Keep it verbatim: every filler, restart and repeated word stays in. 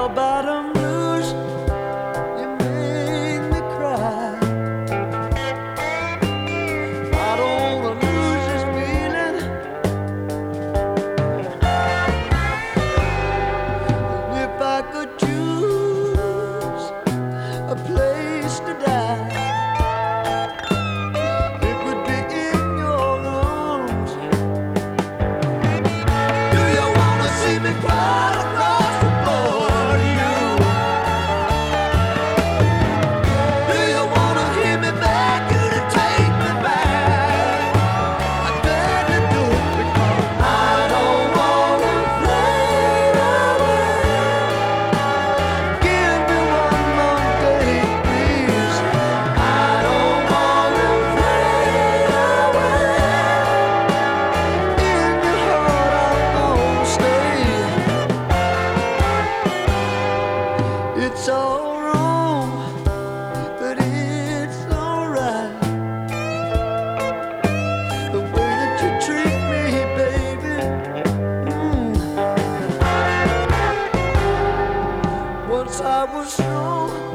bottom blues, you make me cry. I don't wanna lose this feeling. If I could choose a place to die, it would be in your arms. Do you wanna see me cry across the floor to you? Do you wanna hear me beg you to take me back? I beg to do it because I don't wanna fade away. Give me one more day, please. I don't wanna fade away. In your heart I won't stay. It's all wrong, but it's alright. The way that you treat me, baby. Mm. Once I was strong,